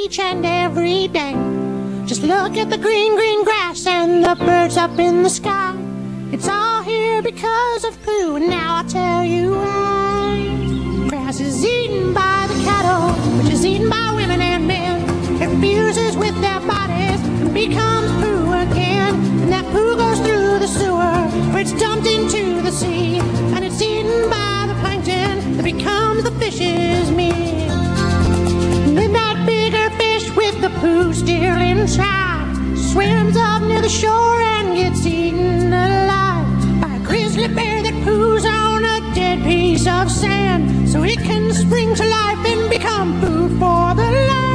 each and every day. Just look at the green, green grass and the birds up in the sky. It's all here because of Pooh, and now I'll tell you why. Grass is eaten by the cattle, which is eaten by women and men. It fuses with their bodies and becomes Pooh again. And that Pooh goes through the sewer, where it's dumped into the sea. And it's eaten by the plankton that becomes the fish's meal. And then that bigger fish with the Pooh still inside swims up near the shore and gets eaten alive by a grizzly bear that Poohs on a dead piece of sand, so it can spring to life and become food for the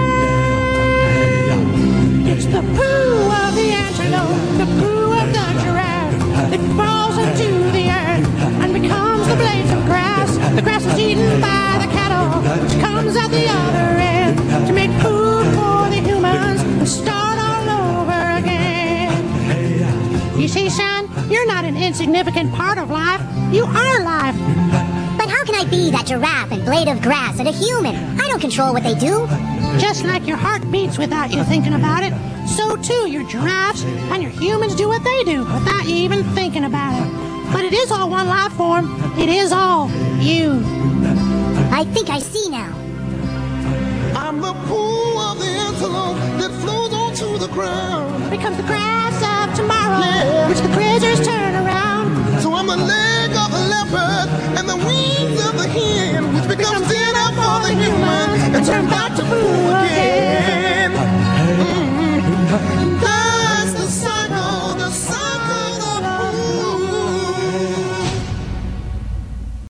land. It's the Pooh of the antelope, the Pooh of the giraffe, that falls into the earth and becomes the blades of grass. The grass is eaten by the cattle, which comes at the other end to make food for the humans and start all over again. You see, son, you're not an insignificant part of life. You are life. But how can I be that giraffe and blade of grass and a human? I don't control what they do. Just like your heart beats without you thinking about it, so too your giraffes and your humans do what they do without you even thinking about it. But it is all one life form. It is all you. I think I see now. I'm the Pooh of the antelope that flows onto the ground. Becomes the grass of tomorrow, Yeah. which the grazers turn around. So I'm the leg of the leopard